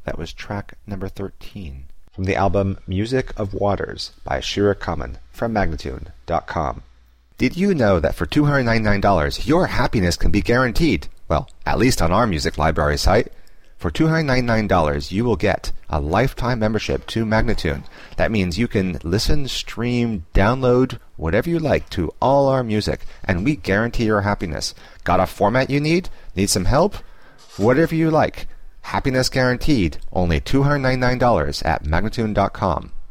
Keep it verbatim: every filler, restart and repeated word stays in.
That was track number thirteen from the album Music of Waters by Shira Kamen from Magnatune dot com. Did you know that for two hundred ninety-nine dollars your happiness can be guaranteed? Well, at least on our music library site. For two hundred ninety-nine dollars you will get a lifetime membership to Magnatune. That means you can listen, stream, download, whatever you like to all our music, and we guarantee your happiness. Got a format you need? Need some help? Whatever you like. Happiness guaranteed. Only two hundred ninety-nine dollars at Magnatune dot com.